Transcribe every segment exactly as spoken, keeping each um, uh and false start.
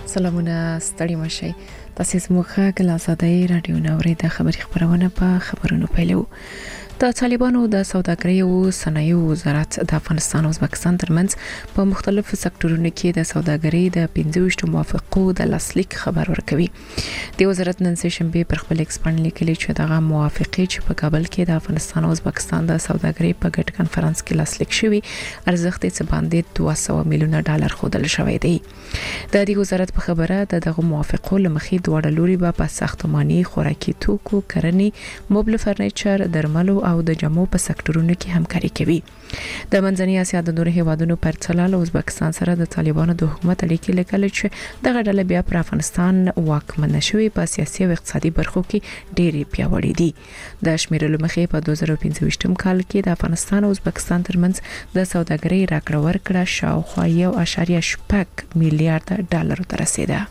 سلامونه ستړي مشي. تاسو زموږ غږ له آزادۍ رادیو نوري د خبري خبرونه په خبرونو پیلو. د طالبانو د سوداګرۍ او صنایعو وزارت د افغانستان او ازبکستان ترمنځ په مختلفو سکتورونو کې د سوداګرۍ د پنځه موافقو د لاسلیک خبر ورکوي. د وزارت نن سه شنبه پر خپل ایکس باندې لیکلي چې دغه موافقه چې په کابل کې د افغانستان او ازبکستان د سوداګرۍ په ګډ کانفرنس کې لاسلیک شوی ارزښت یې باندې دوه سوه میلیونه ډالر خودل شوی دی. د دې وزارت په خبره د دغه موافقو لمخې دوه لوري په ساختماني خوراکي توکو کرنې موبل فرنیچر درملو او د جامو په سکتورونو کې همکاري کوي. د منځنۍ اسیا د نورو هیوادونو پر څلال ازبکستان سره د طالبانو د حکومت اړیکې لیکل چې دغه ډله بیا پر افغانستان واکمن شوی په سیاسي او اقتصادي برخو کې ډېری پیاوړي دي. د شمیرلو مخې په دوه زره پنځه کال کې د افغانستان او ازبکستان ترمنځ د سوداګرۍ راکړه ورکړه شاوخوا یو اعشاریه شپږ میلیارډ ډالر ته رسیده.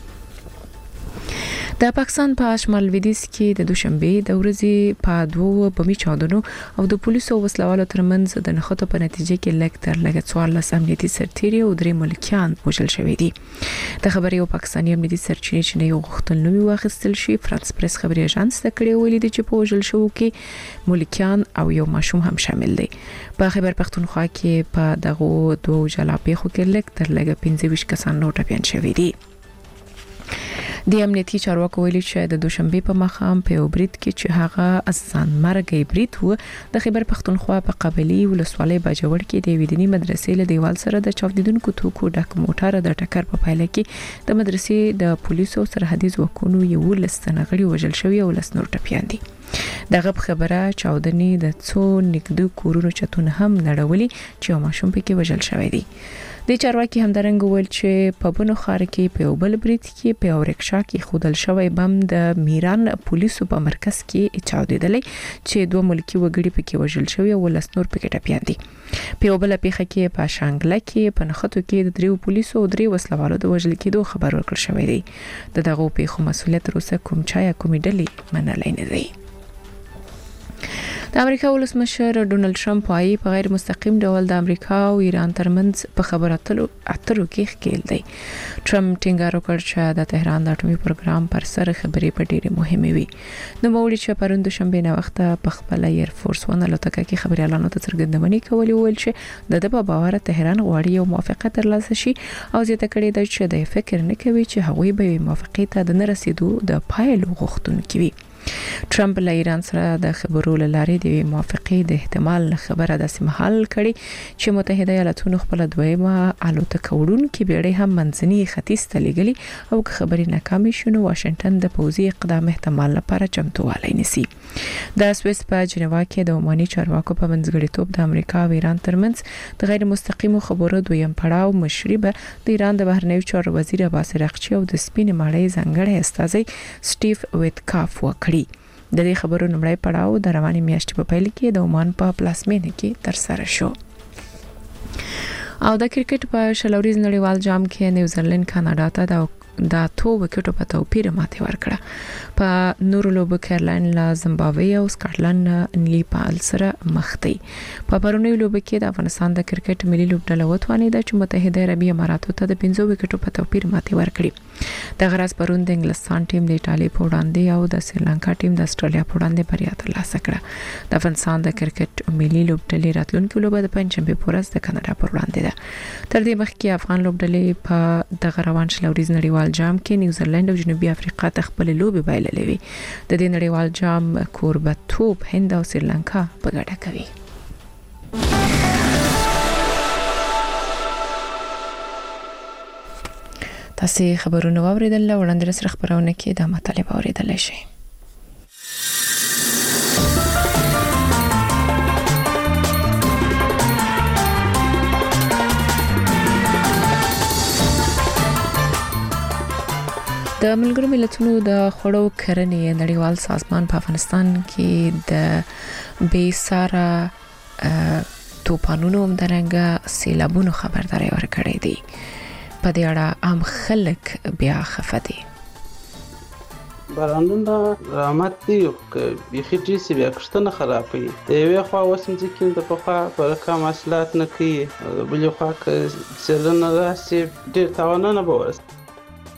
د پاکستان په شمال لویدیځ کې د دوشنبه د ورځې په دوه بمي چاودنو او د پولیسو وسلوالو ترمنځ د نښتو په نتیجه کې لږ تر لږه څوارلس امنیتي سرتیري او درې ملکیان وژل شوي دي. د خبري او پاکستاني امنیتي سرچینې چې یو غوښتنلوي واخیستل شي فرانس پریس خبري اژانس ته کړي ویلي دي چې په وژل شو کې ملکیان او یو ماشوم هم شامل دي. په خبر پښتونخوا کې په دغه دوه جلا پیښو کې لږ تر لږه پنځه ویشت کسان نو ټپيان شوي دي. د امنیتي چارواکو ویلي چې د دوشنبه په مخام په اوبرید کې چې هغه ځان مرګ برید و د خبر پښتونخوا په قبلي ولسوالۍ باجوړ کې د ویدنی مدرسې له دیوال سره د چاودیدونکو توکو ډک موټر د ټکر په پایله کې د مدرسې د پولیسو سرحدي ځواکونو یو لستنغړي وژل شوی او لس نور ټپيان دي. دغه خبره چاودنې د څو نګدو کورونو چتون هم نړولي چې ماشوم پکې وژل شوی دی. د چارواکي همدارنګ ویل چې په بنو خار کې په بل برید کې په اورکشا کې خودل شوی بم د میران پولیسو په مرکز کې چاودیدلې چې دوه ملکی وګړي پکې وژل شوی او لس نور پکې ټپيان دي. په بل پیښه کې په شانګله کې په نخښتو کې د دریو پولیسو او درې وسلوالو د وژل کېدو خبر ورکړ شوی دی. د دغه پیښو مسؤلیت روسه کوم چا یا کومې ډلې منلای نه دی. د امریکا ولسمشر ډونالد ټرمپ وايي په غیر مستقیم ډول د امریکا او ایران ترمنځ په خبرو اترو کې ښکیل دی. ټرمپ ټینګار وکړ چې د تهران د اټومي پروګرام پر سر خبرې په ډېره مهمه وي. نو موړي چې پروند شنبه نه وخت په خپل ایر فورس ون الوتکه کې خبري اعلان ته څرګندونې کولې ویل چې د د په باور تهران غواړي یو موافقه ترلاسه شي او زیاته کړې ده چې د فکر نه کوي چې هغوی به موافقه ته د نرسیدو د پایلو غوښتونکي وي. ټرمپ له ایران سره د خبرو لارې د موافقه د احتمال خبره د سیمهال کړي چې متحده ایالاتونو خپل دویمه الوتکه وړونکې بیړۍ هم منځني ختیځ ته لګلي او خبرې ناکامې شونه واشنگټن د پوزي اقدام احتمال لپاره چمتووالی نیسي. د سويس په جنیوا کې د عمومي چارواکو په منځګړیتوب د امریکا او ایران ترمنځ د غیر مستقیمو خبرو دویم پړاو مشري به د ایران د بهرنیو چارو وزیر عباس رغچی او د سپین ماړی ځنګړی استاذ سټیو ویتکاف وکړي. د دې خبرو نمړی پړاو د رواني میاشتې په پیل کې د عمان په پلاسمینه کې تر سره شو. او د کرکټ په شلوريز نړیوال جام کې نیوزیلند کاناډا ته د د تو وکټو په توپیر ماته ورکړه. په نورو لوبو کې ایرلند له زمبابوې او سکاټلند نیپال سره مخ دي. په پرونی لوبو کې د افغانستان د کرکټ ملي لوبډله وتوانیده چې متحده عربي اماراتو ته د پنځه وکټو په توپیر ماته ورکړي. د غرض پرون د انګلستان ټیم د ایتالیا په وړاندې او د سریلانکا ټیم د استرالیا په وړاندې بریا ترلاسه کړه. د افغانستان د کرکټ ملي لوبډلې راتلونکي لوبه د پنځمبه په ورځ د کاناډا پر وړاندې ده. تر دې مخکې افغان لوبډلې په دغه روان شلوريز نړیوال جام کې نیوزیلند او جنوبي افریقا ته خپل لوبي بایللې وي. د دې نړیوال جام کوربتوب هند او سریلانکا په ګډه کوي. تاسو خبرونه واوریدل وړاندې سره خبرونه کې د مطالب اوریدل شي. د ملګرو ملتونو د خوړو کرنې نړیوال سازمان په افغانستان کې د بې ساره توپانونو همدارنګه سیلابونو خبرداري ورکړې دي. په دې اړه عام خلک بیا خفه دي. بارانونه رحمت دی که بیخي ډیسي بیا کښتنه خرابوي. د یوې خوا اوس مځکې د پخوا په رقم حاصلات نه کوي، د بلې خوا که سیلونه راشي ډېر تاوانونه به ورسي.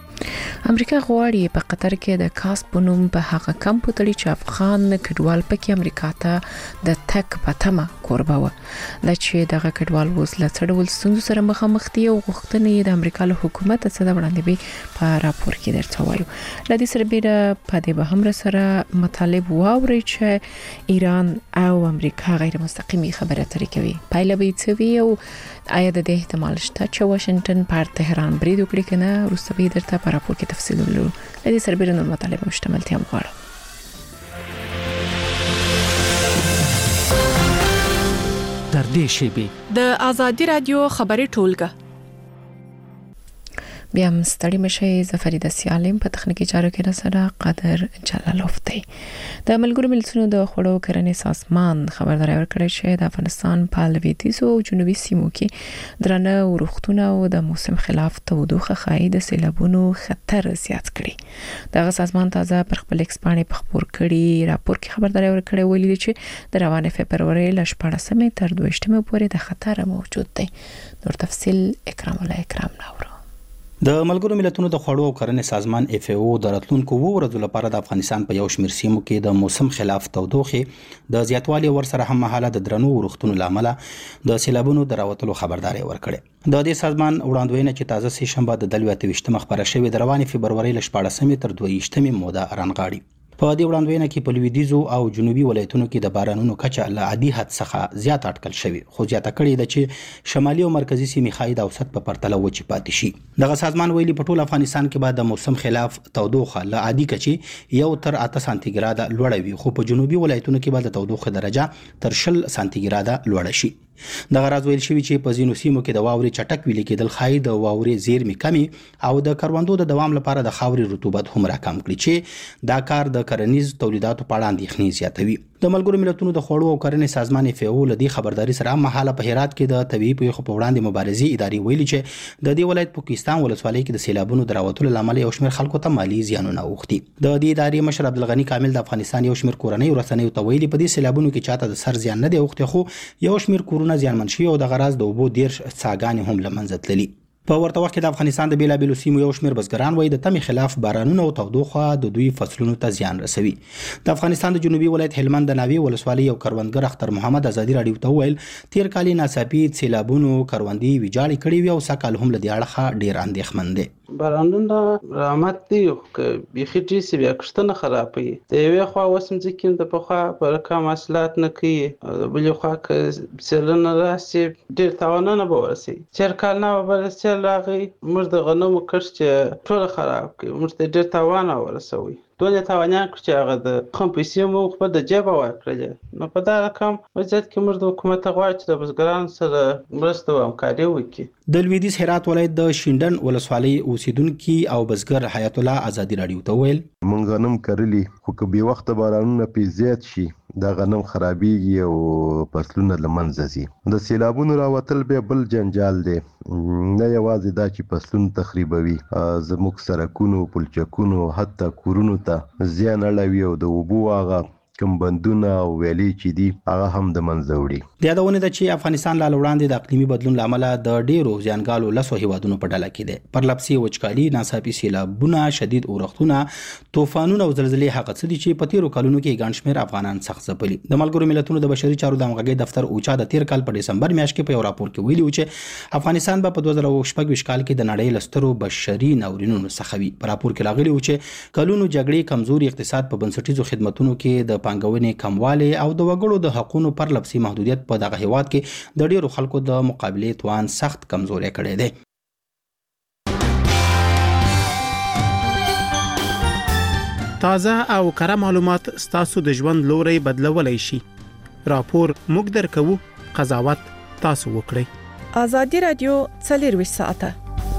امریکا غواړي په قطر کې د کاس په نوم په هغه کمپ تړي چې افغان کډوال پکې امریکا ته د تک پتمه کوربه و د چې دغه کډوال وز لڅړول ستونزو سره مخامخ دي او غوښتنې د امریکا له حکومت څخه وړاندې به په راپور کې درته وایو. لدې سره به په دې به هم سره مطالب واوري چې ایران او امریکا غیر مستقیمي خبره اترې کوي. پایله به څه وي او آیا د دې احتمال شته چې واشنگټن پر تهران برید وکړي کنه؟ وروسته به درته په راپور کې تفصیل ولرو. لدې سره به نور مطالب مشتمل تیم غواړو. در دې شیبه د آزادی رادیو خبري ټولګه بیا هم ستړي مشي. زفریده سیالم په تخنیکی چارو کې سره قدر جلالوف دی. د ملګرو ملتونو د خوړو کرنې سازمان خبرداري ورکړې چې د افغانستان په لویدیځ او جنوبي سیمو کې درنه ورښتونه او د موسم خلاف تودوخه خای د سیلابونو خطر زیات کړي. دغه سازمان تازه پر خپل ایکسپانې په خبر کړي راپور کې خبرداري ورکړې ویلي چې د روانه فبرवरी ل شپږمې تر دویشتمې پورې د خطر موجود دی. نور تفصیل اکرام الله اکرام ناورو. د ملګرو ملتونو د خوړو او کرنې سازمان اف ای او د راتلونکو وو ورځو لپاره د افغانستان په یو شمېر سیمو کې د موسم خلاف تودوخه د زیاتوالي ورسره هم مهاله د درنو ورښتونو لامل د سیلابونو دراوتلو خبرداري ورکړه. د دې سازمان وړاندوینه چې تازه سه شنبه د دلويته خبره شوې د رواني فبرवरी ل شپږمې تر دویشتمې موده رانغاړي. په دې وړاندوینه کې په لویدیځو او جنوبي ولایتونو کې د بارانونو کچه له عادي حد څخه زیات اټکل شوی، خو زیاته کړې ده چې شمالي او مرکزی سیمې خای د اوسط په پرتله وچې پاتې شي. دغه سازمان ویلي په ټول افغانستان کې به د موسم خلاف تودوخه له عادي کچې یو تر اته سانتي ګراده لوړه وي، خو په جنوبي ولایتونو کې به د تودوخه درجه تر شل سانتي ګراده لوړه شي. دغه راز ویل شوی چې په ځینو سیمو کې د واوري چټک ویل کېدل خای د واوري زیرمې کمی او د کروندو د دوام لپاره د خاوري رطوبت هم راکم کړي چې دا کار د کرنیز تولیداتو په اړه اندېښنې زیاتوي. د ملګرو ملتونو د خوړو او کرنې سازمان اف ای او لدی خبرداري سره مهاله په هرات کې د طبيعي پیښو په وړاندې مبارزې ادارې ویلي چې د دې ولایت پاکستان ولسوالۍ کې د سیلابونو دراوتلو لامل یو شمېر خلکو ته مالی زیانونه اوښتي. د دې ادارې مشر عبدالغنی کامل د افغانستان یو شمېر کورنۍ ورسنۍ ته ویلي په دې سیلابونو کې چاته د سر زیان نه دی اوښتي، خو یو شمېر کورونه زیانمن شوي او د غراز د اوبو دیرش څاګانې هم لمنځه تللي. په ورته وخت کې د افغانستان د بیلابیلو سیمو یو شمېر بزګران وایي د تمې خلاف بارانونه او تودوخه د دوی فصلونو ته زیان رسوي. د افغانستان د جنوبي ولایت هلمند د ناوې ولسوالۍ یو کروندګر اختر محمد ازادي راډیو ته ویل تیر کال ناڅاپي سیلابونو کروندې ویجاړې کړې وي او سکهال هم له دې اړخه ډیر اندېښمن دي. بارانونه رحمت دی که بیخي ډیسي بیا کښتنه خرابوي. د یوې خوا اوس مځکې د پخوا په رقم حاصلات نه کوي، د بلې خوا که سیلونه راسي ډېر تاوانونه به ورسي. تېر کال نه به سیل راغی موږ د غنمو کښت چې ټوله خراب کړي، موږ ته ډېر تاوان ورسوي. دونه تاوانیان کړو چې هغه د خپل پیسې مو خپل د جیبه ورکړلې. نو په دا رقم وضعیت کې موږ د حکومت غواړو چې د بزګرانو سره مرسته او همکاري وکړي. د لویدیځ هرات ولایت د شینډن ولسوالۍ اوسیدونکي او بزګر حیات الله ازادي راډیو ته ویل مونږ غنم کرلی خو که بې وخته بارانونه پې زیات شي دا غنم خرابېږي او فصلونه له منځه ځي. د سیلابونو راوتل بیا بل جنجال دی، نه یوازې دا چې فصلونه تخریبوي، زموږ سړکونو پلچکونو حتی کورونو ته زیان اړوي او د اوبو هغه کوم بندونه او ویلې چې دي هغه هم د منځه وړي. د یادونه ده چې افغانستان لا وړاندې د اقلیمي بدلون لامل د ډیرو زیانګالو لسو هیوادونو په ډله کې دی. پرلپسې وچکالي، ناڅاپي سیلابونه، شدید اورښتونه، طوفانونه او زلزلې هغه څه دي چې په تیرو کلونو کې ګڼ شمېر افغانان سخت ځپلي. د ملګرو ملتونو د بشري چارو د همغږۍ دفتر اوچا د تیر کال په ډسمبر میاشت کې په یو راپور کې ویلي و چې افغانستان به په دوه زره شپږ کال کې د نړۍ له سترو بشري ناورینونو څخه وي. په راپور کې راغلي و چې کلونو جګړې، کمزوري اقتصاد، په بنسټیزو خدماتونو کې د پانګونې کموالی او د وګړو د حقوقو پر لپسي محدودیت په دغه هیواد کې د ډیرو خلکو د مقابله توان سخت کمزوري کړی دی. تازه او کره معلومات ستاسو د ژوند لوري بدلولای شي. راپور موږ درکو، قضاوت تاسو وکړئ. آزادی رادیو څلور ساعته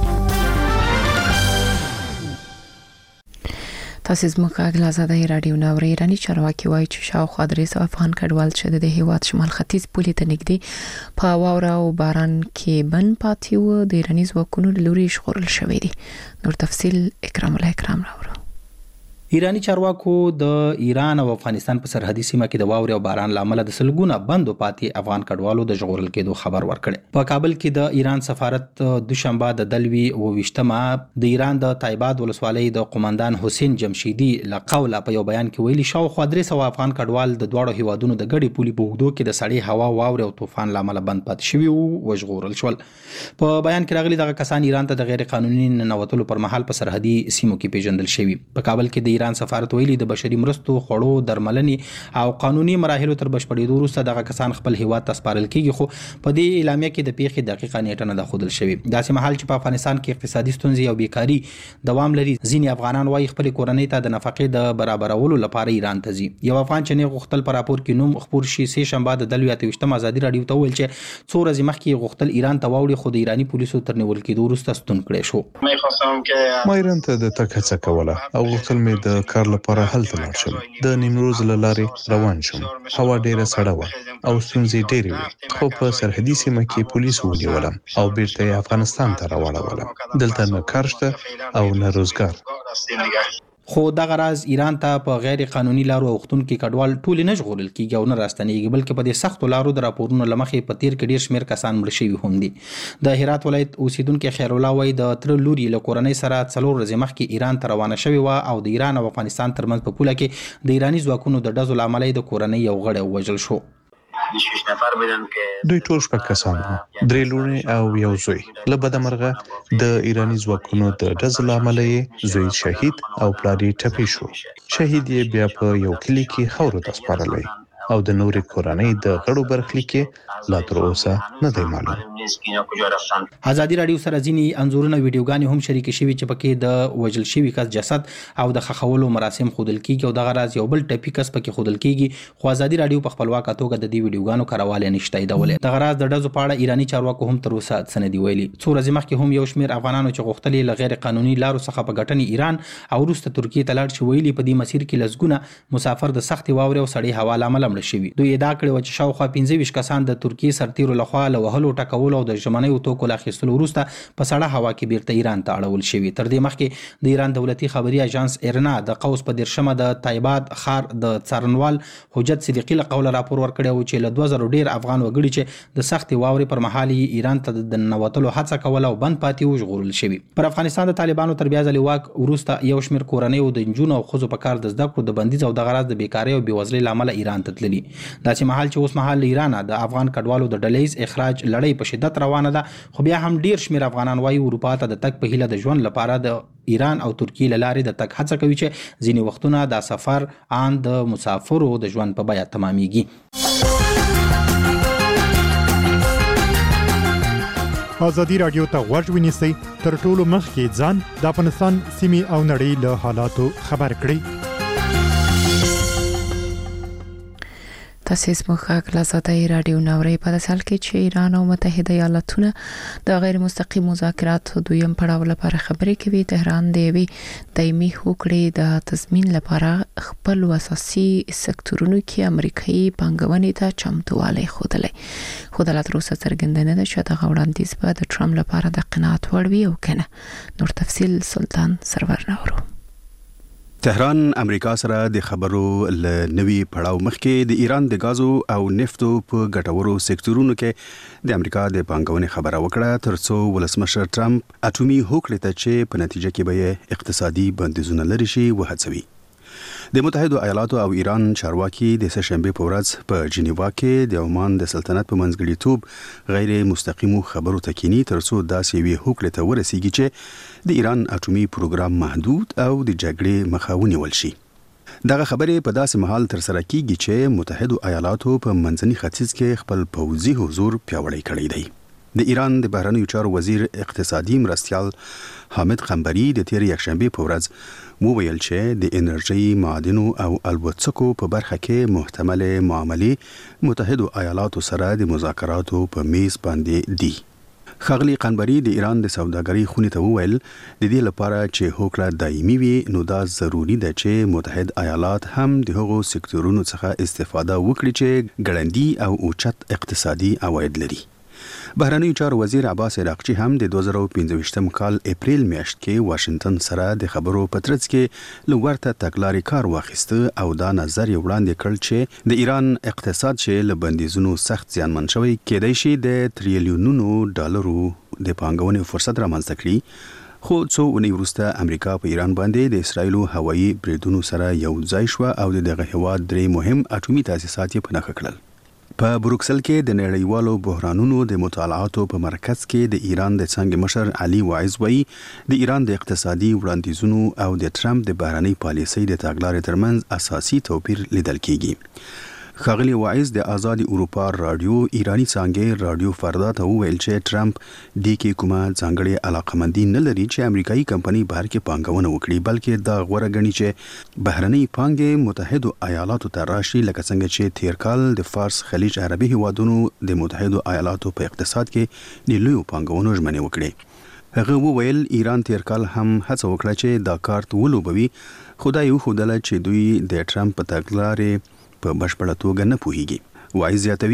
تاسو زموږ غږ آزادۍ رادیو ناوړي ایرانی چارواکي وایي چې شاوخوا درې سوه افغان کډوال چې د هیواد شمال ختیځ پولې ته نږدې په واوره او باران کې بند پاتې وو د ایرانی ځواکونو له لوري ژغورل شوي دي. نور تفصیل اکرام الله اکرام راوړو. ایرانی چارواکو د ایران او افغانستان په سرحدي سیمه کې د واورې او باران لامل د سلګونه بندو پاتې افغان کډوالو د ژغورل کېدو خبر ورکړ. په کابل کې د ایران سفارت دوشنبه د دلوي او وشتمه د ایران د تایباد ولسوالۍ د قومندان حسین جمشیدی لقوله په یو بیان کې ویلي شاوخوا درې سوه افغان کډوال د دواړو هیوادونو د ګډې پولې په اوږدو کې د سړې هوا واورې او طوفان لامل بند پاتې شوي وو وژغورل شول. په بیان کې راغلي دغه کسان ایران ته د غیر قانوني ننوتلو پر مهال په سرحدي سیمو کې پیژندل شوي. په کابل کې د ایران سفارت ویلي د بشري مرستو خوړو درملنې او قانوني مراحلو تر بشپړېدو وروسته دغه کسان خپل هیواد ته سپارل کیږي، خو په دې اعلامیه کې د پیښې دقیقه نیټه نه ده ښودل شوې. داسې مهال چې په افغانستان کې اقتصادي ستونزې او بیکاري دوام لري، ځینې افغانان وايي خپل کورنۍ ته د نفقې د برابرولو لپاره ایران ته ځي. یو افغان چې نه غوښتل په راپور کې نوم خپور شي سه شنبه د دلوي اتوشتم ازادي رادیو ته ویل چې څو ورځې مخکې غوښتل ایران ته واوړي، خو د ایرانی پولیسو تر نیول کېدو وروسته ستون کړی شو. ما ایران ته د تګ هڅه کوله او غوښتل مې د کار لپاره هلته لاړ شم. د نیمروز له لارې روان شوم. هوا ډیره سړه وه او ستونزې ډېرې وې، خو په سرحدي سیمه کې پولیسو ونیولم او بیرته یې افغانستان ته راوړولم. دلته نه کار شته او نه روزګار. خو دغه راز ایران ته په غیر قانوني لارو اوختونکو کډوال ټول نه ژغورل کیږي او نه راستنیږي، بلکې په دې سختو لارو د راپورونو لمخې په تیر کې ډیر شمیر کسان مړ شوي هم دي. د هرات ولایت اوسیدونکو خیر الله وای د تر لوري له کورنۍ سره څلور ورځې مخکې ایران ته روانه شوی و او د ایران او افغانستان ترمنځ په پوله کې د ایرانی ځواکونو د ډزو لامل د کورنۍ یو غړی وژل شو. دوی ټول شپږ کسان وو، درې لوڼې او یو زوی. له بده مرغه د ایرانی ځواکونو د ډزو له امله یې زوی شهید او پلار یې ټپي شو. شهید یې بیا په یو کلي کې خاورو ته سپارلی او د نورې کورنۍ د غړو برخلیک لا تر اوسه نه دی معلوم. ازادي رادیو سره ځینې انځورونه ویډیوګانې هم شریکې شوي چې پکې د وژل شوي کس جسد او د ښخولو مراسم ښودل کیږي او دغه راز یو بل ټپي کس پکې ښودل کیږي، خو ازادي رادیو په خپلواکه توګه د دې ویډیوګانو کاروالی نشي تاییدولی. دغه راز د ډزو په اړه ایرانی چارواکو هم تر اوسه څه نه دي ویلي. څو ورځې مخکې هم یو شمېر افغانانو چې غوښتل یې له غیر قانوني لارو څخه په ګټنې ایران او وروسته ترکیې ته لاړ شي ویلي په دې مسیر کې لسګونه مسافر د سختې واورې او سړې هوا له امله مړه شوي. دوی ادعا کړې وه چې شاوخوا پنځه ویشت کسان د ترکیې سرتیرو لخوا له وهلو ټکولو او د ژمنیو توکو له اخیستلو وروسته په سړه هوا کې بیرته ایران ته اړول شوي. تر دې مخکې د ایران دولتي خبري اژانس ایرنا د قوس په دیرشمه د تایباد ښار د څارنوال حجت صدیقي له قوله راپور ورکړی و چې له دوه زره ډیر افغان وګړي چې د سختې واورې پر مهال ایران ته د ننوتلو هڅه کوله او بند پاتې و ژغورل شوي. پر افغانستان د طالبانو تر بیا ځلې واک وروسته یو شمېر کورنیو د نجونو او ښځو په کار د زده کړو د بندیز او دغه راز د بیکارۍ او بېوزلۍ له امله ایران ته تللي. داسې مهال چې اوس مهال ایران د افغان کډوالو د ډلهیز اخراج لړۍ په شدت روانه ده، خو بیا هم ډیر شمېر افغانان وايي اروپا ته د تګ په هیله د ژوند لپاره د ایران او ترکیې له لارې د تګ هڅه کوي چې ځینې وختونه دا سفر ان د مسافرو د ژوند په بیه تمامیږي. ازادي رادیو ته غوږ ونیسئ، تر ټولو مخکې ځان د افغانستان سیمې او نړۍ له حالاتو خبر کړئ. تاسو سموخه ازادي رادیو نوري په داسل کې چې ایران او متحده ایالاتونه د غیر مستقیم مذاکراتو دویم پړاو لپاره خبرې کوي. تهران د وی دایمي هوکړې د تضمین لپاره خپل اساسي سکتورونو کې امریکایي پانګونې ته چمتووالی ښودلی، خو د لاتروسه څرګندنه ده چې د وړاندیز په د ټرمپ لپاره د قناعت وړ وي او کنه. نور تفصیل سلطان سرور نورو. تهران امریکا سره د خبرو ل نوي پړاو مخکې د ایران د غازو او نفتو په ګټورو سکتورونو کې د امریکا د پانګونې خبره وکړه، ترڅو ولسمشر ټرمپ اټومي هوکړې ته چې په نتیجه کې به اقتصادي بندیزونه لري شي وهڅوي. د متحده ایالاتو او ایران چارواکي د سه شنبه په ورځ په جنیوا کې د عمان د سلطنت په منځګړیتوب غیر مستقیمو خبرو تکینی ترڅو داسې وی هوکړې ته ورسیږي چې د ایران اټومي پروګرام محدود او د جګړې مخه ونیول شي. دغه خبرې په داسې محل تر سره کیږي چې متحده ایالاتو په منځني ختیځ کې خپل پوځي حضور پیاوړی کړی دی. د ایران د بهرنیو چارو وزیر اقتصادي مرستیال حامد قنبری د تیر یکشنبه په ورځ وویل چې د انرژي، معادنو او الوتسکو په برخه کې محتمل معاملې متحده ایالاتو سره د مذاکراتو په میز باندې دي. ښاغلي قنبری د ایران د سوداګرۍ خونې ته وویل د دې لپاره چې هوکړه دایمي وي نو دا ضروري ده چې متحد ایالات هم د هغو سکتورونو څخه استفاده وکړي چې ګړندي او اوچت اقتصادي عواید لري. بهرنی چارو وزیر عباس عراقچی هم د دوه زره پنځه کال اپریل میاشت کې واشنگټن سره د خبرو پترڅ کې لورته تګلارې کار واخیسته او دا نظر یې وړاندې کړ چې د ایران اقتصاد چې له بندیزونو سخت زیانمن شوی کېدای شي د تریلیونونو ډالرو د پانګونې فرصت رامنځته کړي، خو څو اونۍ وروسته امریکا په ایران باندې د اسرایلو هوایي بریدونو سره یو ځای شو او دغه هیواد درې مهم اټومي تاسیسات یې په نښه کړل. په بروکسل کې د نړیوالو بحرانونو د مطالعاتو په مرکز کې د ایران د څنګه مشر علي وایز وایي د ایران د اقتصادي وړاندیزونو او د ټرمپ د بهرنۍ پالیسۍ د تګلارې ترمنځ اساسي توپیر لیدل کیږي. ښاغلي وایز د آزادي اروپا رادیو ایرانی څنګه رادیو فردا ته ویل چې ټرمپ د کې کومه ځانګړې علاقمندي نه لري چې امریکایي کمپنۍ بهر کې پانګونه وکړي، بلکې دا غوړه غني چې بهرنۍ پانګې متحده ایالاتو ته راشي، لکه څنګه چې تیر کال د فارس خلیج عربي هیوادونو د متحده ایالاتو په اقتصاد کې د لوی پانګونو ژمنې وکړي. هغه وویل ایران تیر کال هم هڅه وکړه چې دا کارت ولوبوي، خدای یو خدای چې دوی د ټرمپ په تګلارې په بشپړه توګه نه پوهیږي. وایي زیاتوي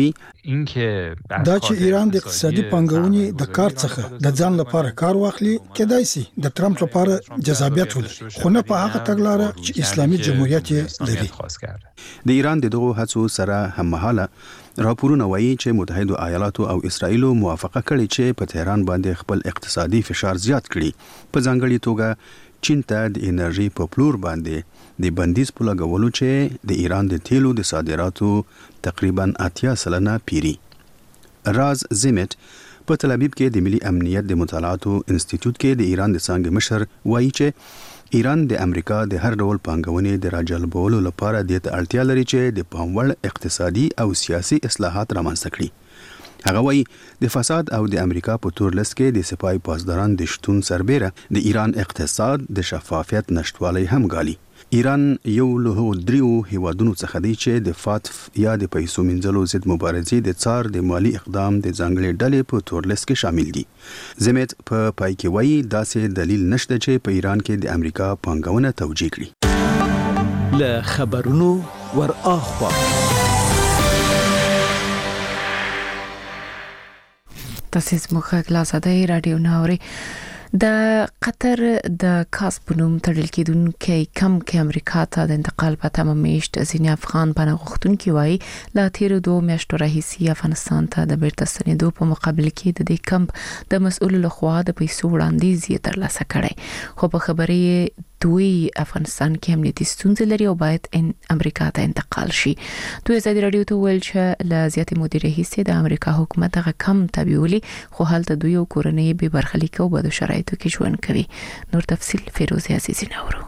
دا چې ایران د اقتصادي پانګونې د کار څخه د ځان لپاره کار واخلي کېدای شي د ټرمپ لپاره جذابیت ولري، خو نه په هغه تګلاره چې اسلامي جمهوریت یې لري. د ایران د دغو هڅو سره هممهاله راپورونه وایي چې متحده ایالاتو او اسرایلو موافقه کړې چې په تهران باندې خپل اقتصادي فشار زیات کړي، په ځانګړي توګه چین ته د انرژي په پلور باندې د بندیز په لګولو چې د ایران د تیلو د صادراتو تقریبا اتیا سلنه پیری. راز زیمت په تل ابیب کې د ملي امنیت د مطالعاتو انسټیټیوټ کې د ایران د څنګه مشر وایي چې ایران د امریکا د هر ډول پانګونې د راجلبولو لپاره د اړتیا لري چې د پاموړ اقتصادي او سیاسي اصلاحات رامنځته کړي. هغه وایي د فساد او د امریکا په تور لس کې د سپای پاسداران د شتون سربېره د ایران اقتصاد د شفافیت نشټوالی هم ګالي. ایران یو له دریو هیوادونو څخه دی چې د فاتف یا د پیسو منځلو ضد مبارزې د څار د مالی اقدام د ځانګړي ډلې په تور لس کې شامل دي. زمت په پای کې وایي داسې دلیل نشته چې په ایران کې د امریکا پانګونه توجیه کړي. له خبرونو ور اخوا تاسو زموږ غلاساده رادیو ناوري. د قطر د کاس په نوم تړل کېدونکي کم کې امریکا ته د انتقال په تمه میشت ځینې افغان پناه غوښتونکي وایي لا تیر دوه میاشتو راهیسې افغانستان ته د بیرته ستنېدو په مقابل کې د دې کمپ د مسؤل لخوا د پیسو وړاندیز یې ترلاسه کړی، خو په خبرې دوی افغانستان کې امنیتي ستونزې لري او باید ان امریکا ته انتقال شي. دوی آزادي رادیو ته ویل چې له زیاتې مودې راهیسې د امریکا حکومت هغه کم تابعولي، خو هلته دوی او کورنۍ به برخلیک او بد شرایطو کې ژوند کوي. نور تفصیل فیروز عزیزی نورو.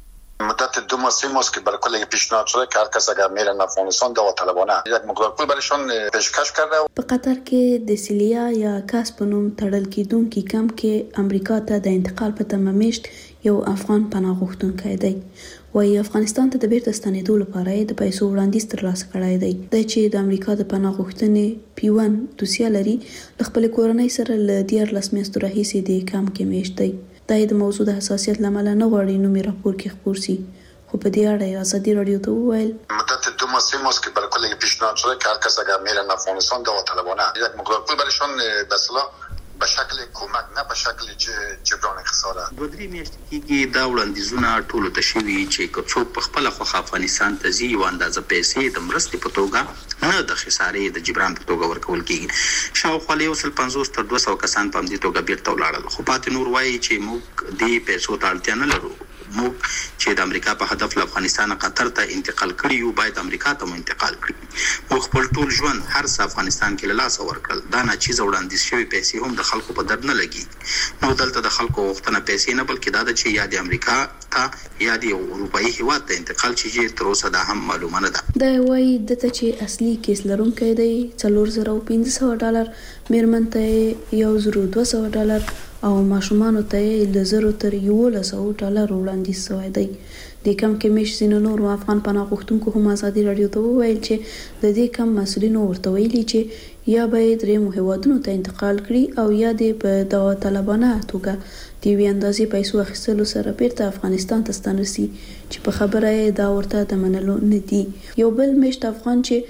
مدت دو ماه سه ماه که برای کل پیشنهاد شده که هر کس اگر میرن افغانستان داوطلبانه یک مقدار پول برایشان پیشکش کرده. په قطر کې د سیلیا یا کاس په نوم تړل کېدونکي کم کې امریکا ته د انتقال په تمه میشت یو افغان پناه غوښتونکی دی. وایي افغانستان ته د بیرته ستنېدو لپاره د پیسو وړاندیز ترلاسه کړی دی. د چې د امریکا د پناه غوښتنې پیون دوسیه لري، له خپل کورنۍ سره له دیارلس میاشتو راهیسې د کم کې میشت دی. دا د موضوع د حساسیت لامل نه غواړي نومي راپور کې خپور سي، خو په دې اړه آزادي رادیو ته وویل مدت دو ماه سه ماه که برای کل پیشنهاد شده که هر کس اگر میرن افغانستان داوطلبانه یک مقدار پول برایشان به اصطلاح به شکل کمک نه به شکل جبران خساره. دوه درې میاشتې کېږي دا وړاندیزونه ټولو ته شوي چې که څوک په خپله خوښه افغانستان ته ځي یوه اندازه پیسې د مرستې په توګه نه د خسارې د جبران په توګه ورکول کېږي. شاوخوا له یو سل پنځوس تر دوه سوه کسان په همدې توګه بیرته ولاړل، خو پاتې نور وایي چې موږ دې پیسو ته اړتیا نه لرو. موږ چې د امریکا په هدف له افغانستان قطر ته انتقال کړي یو باید امریکا ته مو انتقال کړي. موږ خپل ټول ژوند هر څه افغانستان کې له لاسه ورکړل. دا ناچیزه وړاندیز شوي پیسې هم د خلکو په درد نه لګي. نو دلته د خلکو غوښتنه پیسې نه بلکې دا ده چې یا د امریکا ته یا د اروپایي هیواد ته انتقال شي، چې تر اوسه دا هم معلومه نه ده. دا وایي دته چې اصلي کیس لرونکی دی څلور زره او پنځه سوه ډالر، میرمن ته یو زره دوه سوه ډالر او ماشومانو ته یې له زرو تر یولس سوه ډالر وړاندیز شوی دی. د کم کې میشت ځینو نورو افغان پناه غوښتونکو هم آزادي رادیو ته وویل چې د دې کم مسؤلینو ورته ویلي چې یا به یې درېیمو هیوادونو ته انتقال کړي او یا دې په داوطلبانه توګه د یوې اندازې پیسو اخیستلو سره بیرته افغانستان ته ستانه سي، چې په خبره یې دا ورته د منلو نه دي. یو بل میشت افغان چې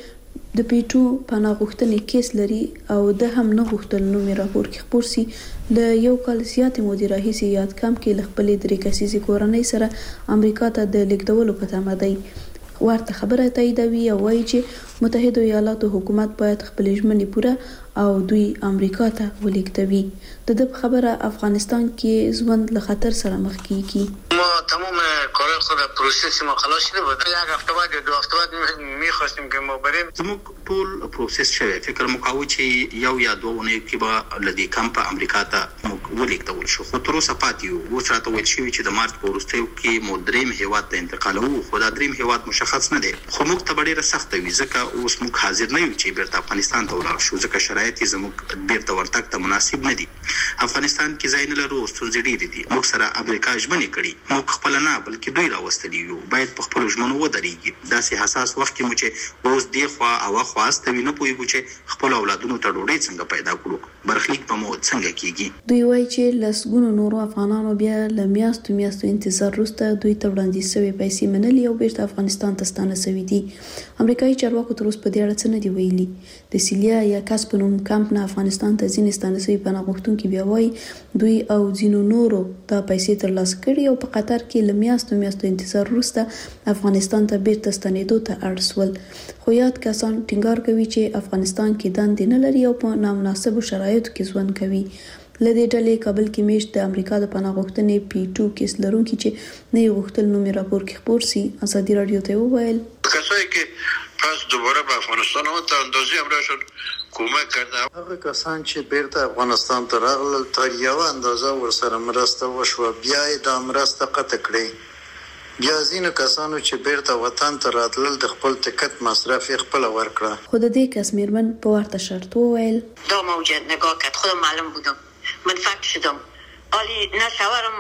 د پیټو پناه غوښتنې کیس لري او د هم نه غوښتل نوم راپور کې خبر سي د یو کال زیاتې مودې راهیسې یاد کم کې ل خپلې درې کسیزې کورنۍ سره امریکا ته د لیږدولو په تمه دی. ورته خبره تاییدوي او وایي چې متحده ایالاتو حکومت باید خپل ژمنې پوره او دوی امریکا ته ولیږدوي. د دې خبره افغانستان کې ژوند له خطر سره مخ کیږي. ما تمام کار خود پروسس ما خلاص شده بود. یک هفته بعد دو هفته بعد می‌خواستیم که ما بریم. زموږ ټول پروسس شوی فکر مو کاوه چې یو یا دوه ونې کې به لدی کمپ امریکا ته ولیږدول شو. خو تر اوسه پاتې یو اوس راته ویل شوی چې د مارچ په وروستیو کې مو دریم هیواد ته انتقالوو. خو دا دریم هیواد مشخص نه دی. خو موږ ته ډیره سخته وي ځکه اوس موږ حاضر نه یو چې بیرته افغانستان ته ولاړ شو ځکه شرایط زموږ بیرته ورتګ ته مناسب نه دي. افغانستان کې ځای نه لرو، ستونزې ډېرې دي. موږ سره امریکا ژمنې کړي، موږ خپل نه بلکې دوی راوستلي یو. باید په خپلو ژمنو ودرېږي. داسې حساس وخت کې مو چې اوس دې خوا هوا خوا استوي نه پوهېږو چې خپلو اولادونو ته ډوډۍ څنګه پیدا کړو، برخلیک به مو څنګه کېږي. دوی وایي چې لسګونو نورو افغانانو بیا له میاشتو میاشتو انتظار وروسته دوی ته وړاندیز شوې پیسې منلي او بیرته افغانستان ته ستانه شوي دي. امریکایي چارواکو تر اوسه په دې اړه څه نه دي ویلي. د سیلیا یا کاس په نوم کمپ نه افغانستان ته ځینې ستانه شوي پناه غوښتونکي بیا وایي دوی او ځینو نورو دا پیسې ترلاسه کړي او په قطر کې له میاشتو میاشتو انتظار وروسته افغانستان ته بیرته ستنېدو ته اړ شول. خو یاد کسان ټینګار کوي چې افغانستان کې دندې نه لري او په نامناسبو شرایطو کې ژوند کوي. له دې ډلې کابل کې میشت د امریکا د پناه غوښتنې پی ټو کیس لرونکي چې نه یې غوښتل نوم یې راپور کې خپور سي ازادي رادیو ته وویل کسایی که پس دوباره به افغانستان آمد تا اندازه همراهشون کمک کرده. هغه کسان چې بیرته افغانستان ته راغلل تر یو اندازه ورسره مرسته وشوه، بیا یې دا مرسته قطع کړې. بیا ځینو کسانو چې بیرته وطن ته راتلل د خپل ټکټ مصرف یې خپله ورکړه. خو د دې کس میرمن په ورته شرط وویل دا موجود نگاه کرد، خودم معلوم بودم، منفعل شدم. آلی نه شوهرم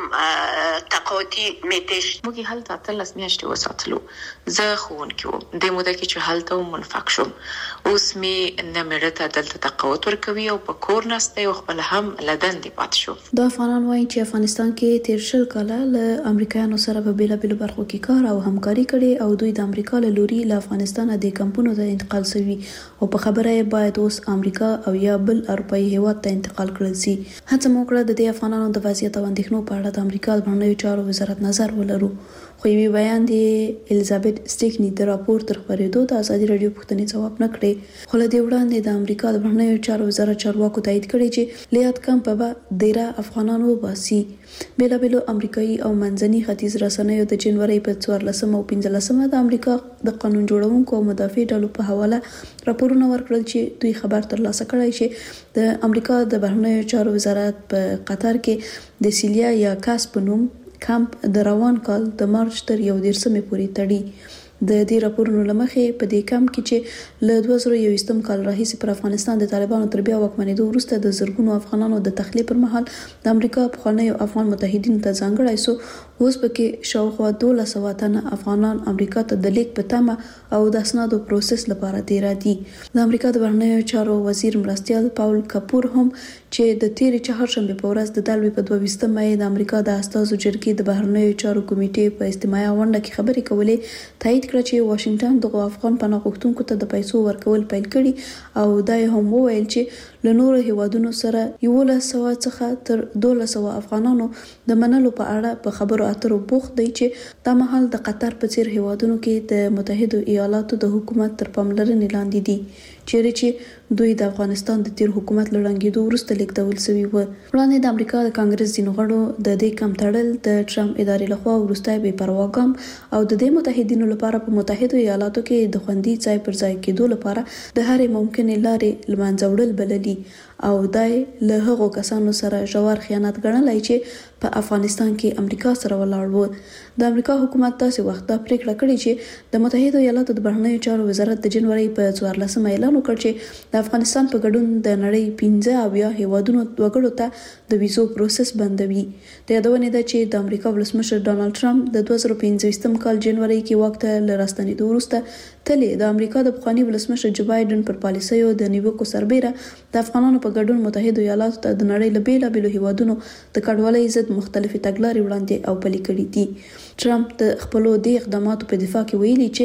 تقاطی میتش موږ هلته اتلس میاشتې وساتلو. زه ښوونکې وم. دې موده کې چې هلته وم منفعل شوم. اوس مې نه مېړه ته دلته تقاعد ورکوي او په کور ناسته او خپل هم له دندې پاتې شو. دا افغانان وایي چې افغانستان کې تیر شل کاله له امریکایانو سره په بېلابېلو برخو کې کار او همکاري کړې او دوی د امریکا له لوري له افغانستانه د کمپونو ته انتقال شوي او په خبره یې باید اوس امریکا او یا بل اروپایي هیواد ته انتقال کړل شي. هڅه مو کړه د دې افغانانو د وضعیت او اندېښنو په اړه د امریکا د بهرنیو چارو وزارت نظر ولرو. خو یوې بیان د الیزابت سټیکني د راپور تر خپرېدو د ازادي راډیو پوښتنې ځواب نه کړې. خو له دې وړاندې د امریکا د بهرنیو چارو وزارت چارواکو تایید کړی چې له یاد کمپه به ډیره افغانان وباسي. بېلابېلو امریکایي او منځني ختیځ رسنیو د جنوري په څوارلسمه او پنځلسمه د امریکا د قانون جوړونکو او مدافع ډلو په حواله راپورونه ورکړل چې دوی خبر ترلاسه کړی چې د امریکا د بهرنیو چارو وزارت په قطر کې د سیلیا یا کاس په نوم کمپ د روان کال د مارچ تر یو دیرشمې پورې تړي. د دې راپورونو له مخې په دې کمپ کې چې له دوه زره یوویشتم کال راهیسې پر افغانستان د طالبانو تر بیا واکمنېدو وروسته د زرګونو افغانانو د تخلیې پر مهال د امریکا پخوانیو افغان متحدینو ته ځانګړی سو. اوس پکې شاوخوا دولس سوه تنه افغانان امریکا ته د لیک په تمه او د اسنادو پروسس لپاره تیرا دي. د امریکا د بهرنیو چارو وزیر مرستیال پاول کاپور هم چې د تیرې چهارشنبې په ورځ د دلوي په دوه ویشتم مې د امریکا د استازو جرګې د بهرنیو چارو کمیټې په اجتماعي غونډه کې خبرې کولې تایید کړ چې واشنگټن دغه افغان پناه غوښتونکو ته د پیسو ورکول پیل کړي او دا هم وویل چې له نورو هیوادونو سره یولس سوه څخه تر دولس سوه افغانانو د منلو په اړه په خبرو اترو بوخت دی چې دا مهال د قطر په څیر هیوادونو کې د متحده ایالاتو د حکومت تر پاملرنې لاندې دي چیرې چې دوی د افغانستان د تیر حکومت لړنګېدو وروسته لیږدول شوي وو. وړاندې د امریکا د کانګرس ځینو غړو د دې کم تړل د ټرمپ ادارې لخوا وروستی بې پروا ګام او د دې متحدینو لپاره په متحده ایالاتو کې د خوندي ځای پر ځای کېدو لپاره د هرې ممکنې لارې له منځه وړل بللي او دای له هغو کسانو سره ژور خیانت ګڼلی چې په افغانستان کې امریکا سره ولاړ وو. د امریکا حکومت داسې وخت دا پریکړه کړې چې د متحده ایالاتو د بهرنیو چارو وزارت د جنوري په څوارلسمه اعلان وکړ چې د افغانستان په ګډون د نړۍ پنځه اویا هیوادونو وګړو ته د ویزو پروسس بندوي. د یادونې ده چې د امریکا ولسمشر ډانلډ ټرمپ د دوه زره پنځویشتم کال جنوري کې واک ته له راستنېدو وروسته تلې د امریکا د پخواني ولسمشر جو بایډن پر پالیسیو د نیوکو سربیره د افغانانو په ګډون متحده ایالاتو ته د نړۍ له بېلابېلو هیوادونو د کډوالۍ ضد مختلفې تګلارې وړاندې او پلي کړي دي. ټرمپ د خپلو دې اقداماتو په دفاع کې ویلي چې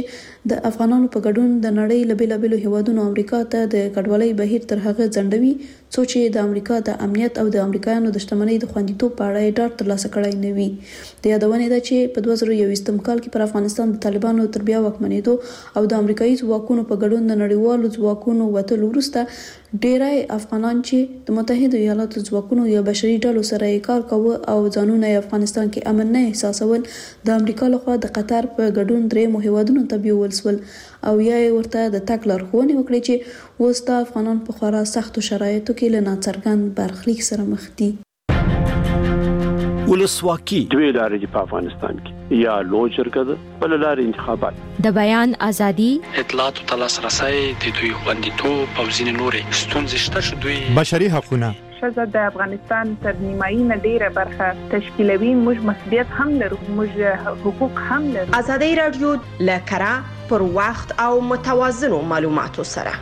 د افغانانو په ګډون د نړۍ له بیلابېلو هیوادونو امریکا ته د کډوالۍ بهیر تر هغه ځنډوي څو چې د امریکا د امنیت او د امریکایانو د شتمنۍ د خوندیتوب په اړه یې ډاډ ترلاسه کړی نه وي. د یادونې ده چې په دوه زره یوویشتم کال کې پر افغانستان د طالبانو تر بیا واکمنېدو او د امریکایي ځواکونو په ګډون د نړیوالو ځواکونو وتلو وروسته ډیری افغانان چې د متحده ایالاتو ځواکونو یا بشري ډلو سره یې کار کاوه او ځانونه یې افغانستان کې امن نه احساسول د امریکا لخوا د قطر په ګډون دریمو هیوادونو ته بیول سول او یا یې ورته د تګ لارښوونې وکړې چې اوس د افغانان په خورا سختو شرایطو کې له ناڅرګند برخلیک سره مخ دي. ولسواکي دوی لارې دي په افغانستان کې، یا لوی جرګه ده بل لارې انتخابات، د بیان ازادي، اطلاعات او لاسرسي د دوی خوندیتوب او ځینې نورې ستونزې شته چې دوی بشري حقوقونه ښځه د افغانستان تر نیمایي نه ډیره برخه تشکیلوي. موږ مسؤلیت هم لرو، موږ حقوق هم لرو. ازادي رادیو له کره پر وخت او متوازنو معلوماتو سره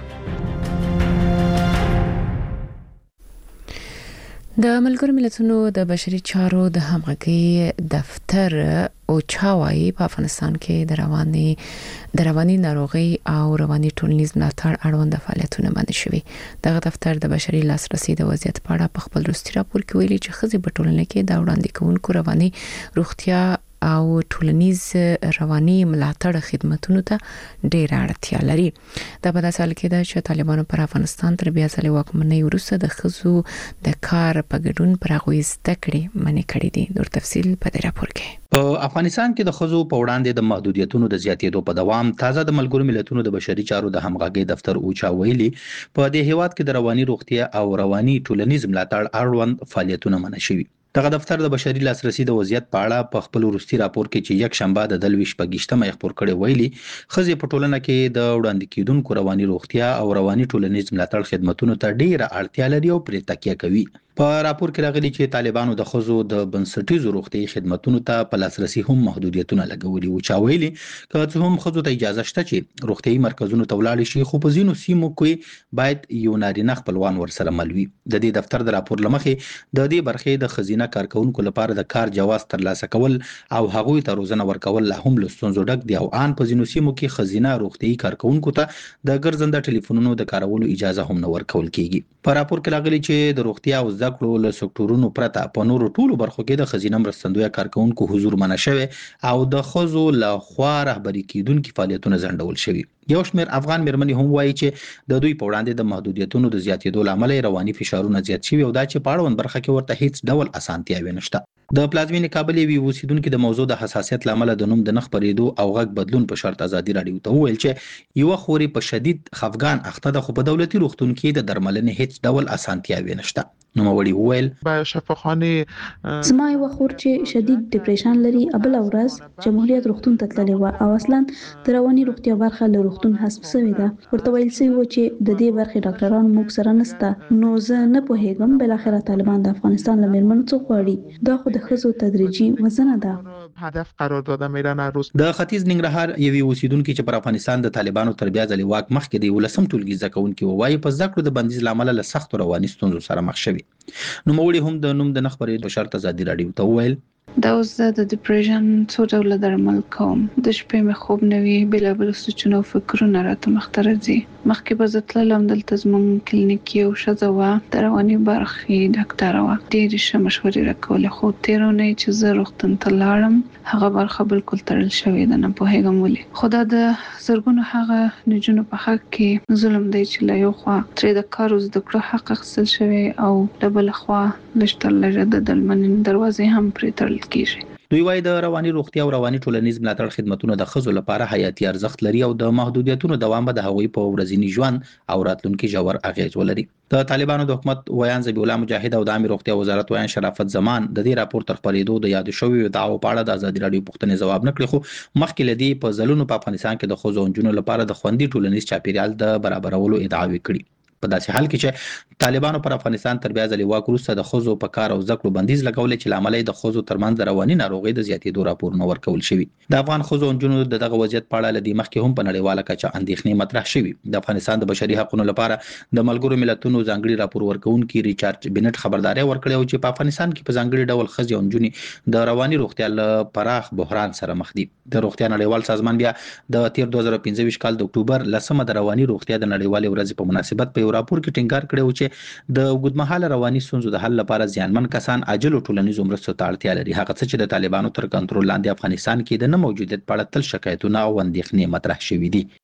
د ملګرو ملتونو د بشري چارو د همغږي دفتر او چاوي په افغانستان کې د رواني د رواني ناروغي او رواني ټولنیز ملاتړ اړوند فعالیتونه باندې شوي. دغه دفتر د بشري لاسرسي د وضعیت په اړه په خپل وروستي راپور کې ویلي چې خزي په ټولنه کې دا وړاندې کوونکو رواني روغتیا او ټولنیز رواني ملاتړ خدماتونو ته ډېر اړتیا لري. دا په داسې حال کې ده چې طالبانو پر افغانستان تر بیا ځلې واکمنۍ وروسته د خزو د کار په ګډون پر هغوی زده کړې منې کړې دي. نور تفصیل په دې راپور کې. په افغانستان کې د خزو په وړاندې د محدودیتونو د زیاتېدو په دوام تازه د ملګرو ملتونو د بشري چارو د همغږي دفتر اوچا ویلي په دې هیواد کې د رواني روغتیا او رواني ټولنیز ملاتړ اړوند فعالیتونه منع شوي. دغه دفتر د بشري لاسرسي د وضعیت په اړه په خپل وروستي راپور کې چې یک شنبه د دلويش پګشتمه خبر کړي ویلي خزي په ټولنه کې د وړاندې کیدونکو رواني روغتیا او رواني ټولنیز ملاتړ خدماتونو ته ډیره اړتیا لري او پرې تکیه کوي. په راپور کې راغلي چې طالبانو د خزو د بنسټیزو روغتي خدماتونو ته په لاسرسي هم محدودیتونه لګولي او چا ویلي که څه هم خزو ته اجازه شته چې روغتي مرکزونو ته ولاړ شي خو په ځینو سیمو کې باید یو نارینه خپلوان ورسره ملوي. د دې دفتر د راپور لمخې د دې برخې د خزینه کارکونکو لپاره د کار جواز ترلاسه کول او هغوی ته روزنه ورکول لا هم له ستونزو ډک دي او ان په ځینو سیمو کې خزینه روغتي کارکونکو ته د ګرځنده ټلیفونونو د کارولو اجازه هم نه ورکول کیږي. په راپور کې راغلي چې د روغتیا او زده کړو له سکتورونو پرته په نورو ټولو برخو کې د خزینه مرستندوی کارکونکو حضور منع شوی او د خزو له خوا رهبري کیدونکو فعالیتونه ځنډول شوی. یو شمېر افغان مېرمنې هم وایي چې د دوی په وړاندې د محدودیتونو د زیاتېدو لامل رواني فشارونه زیات شوي او دا چې په اړوند برخه کې ورته هیڅ ډول اسانتیاوې نشته. د پلازمینې کابل وی اوسیدونکو د موضوع د حساسیت لامل د نوم د نخ پریدو او غږ بدلون په شرط ازادي رادیو ته ویل چې یو خوري په شدید خفګان اخته د خو په دولتي روغتون کې د درملنې هیڅ ډول اسانتیاوې نشته. نو وړي ویل با شفاخانه زما یو خور چې شدید ډیپریشن لري ابل اورز جمهوریت روغتون ته تللی و او اصلا د رواني روغتیا برخه له روغتون حساب شوی ده. ورته ویل شوی و چې د دې برخې ډاکټران موږ سره نشته. نو زه نه پوهیږم بل اخره طالبان د افغانستان له میرمنو څخه غواړي. دا خو د خزو تدریجي وزنه ده. هدف قرار داده میرن روز. د ختیځ ننګرهار یوې اوسیدونکو چې پر افغانستان د طالبانو تر بیا ځلې واک مخکې دی ولسم ټولګي ځکهونکو وایي په ځکړو د بندیز لامل له سخت رواني ستونزو سره مخ شوي. نو موړي هم د نوم د نخبرې په شرط ازادي رادیو ته ویل دا اوس د ډیپریشن څو ډول درمل کوم د شپې مې خوب نه وي بلابل سوچونه او فکرونه راته مخته راځي. مخکې به زه تللم دلته زموږ کلینیکي او ښځه وه د رواني برخې ډاکټره وه ډېرې ښه مشورې راکولې خو تېره اونۍ چې زه روغتون ته لاړم هغه برخه بالکل تړل شوې ده. نه پوهېږم ولې خو دا د زرګونو هغه نجونو په حق کې ظلم دی چې له یو خوا ترې د کار او زده کړو حق اخیستل شوی او له بله خوا لږ تر لږه د درملنې دروازې هم پرې تړل کیږي. دوی وايي د رواني روغتیا او رواني ټولنیز ملاتړ خدماتونه د خزو لپاره حیاتي ارزښت لري او د محدودیتونو دوام به د هغوی په ورځني ژوند او راتلونکي ژور اغیز ولري. د طالبانو د حکومت ویان ذبیح الله مجاهد او د عامه روغتیا وزارت ویان شرافت زمان د دې راپور تر خبرېدو د یاد شوی دعوو په اړه د ازادي رادیو پوښتنې ځواب نه کړی خو مخکې لدی په ځلونو په افغانستان کې د خزو انجونو لپاره د خوندي ټولنیز چاپیریال د برابرولو ادعاوې کړې. په داسې حال کې چې طالبانو پر افغانستان تر بیا ځلې واک وروسته د ښځو په کار او زده کړو بندیز لګولی چې له امله یې د ښځو ترمنځ د رواني ناروغۍ د زیاتېدو راپورونه ورکول شوي. د افغان ښځو او نجونو د دغه وضعیت په اړه له دې مخکې هم په نړیواله کچه اندېښنې مطرح شوي. د افغانستان د بشري حقوقو لپاره د ملګرو ملتونو ځانګړي راپور ورکوونکي ریچارډ بنټ خبرداری ورکړې و چې په افغانستان کې په ځانګړي ډول ښځې او نجونې د رواني روغتیا له پراخ بحران سره مخ دي. د روغتیا نړیوال سازمان بیا د تیر دوه زره پنځه ویشت کال د اکتوبر لسمه د رواني روغتیا د نړیوالې ورځې په مناسبت په یو راپور کې ټینګار کړی و چې د اوږدمهاله رواني ستونزو د حل لپاره زیانمن کسان عاجل ټولنیزو مرستو ته اړتیا لري. هغه څه چې د طالبانو تر کنټرول لاندې افغانستان کې د نه موجودیت په اړه تل شکایتونه او اندېښنې مطرح شوي دي.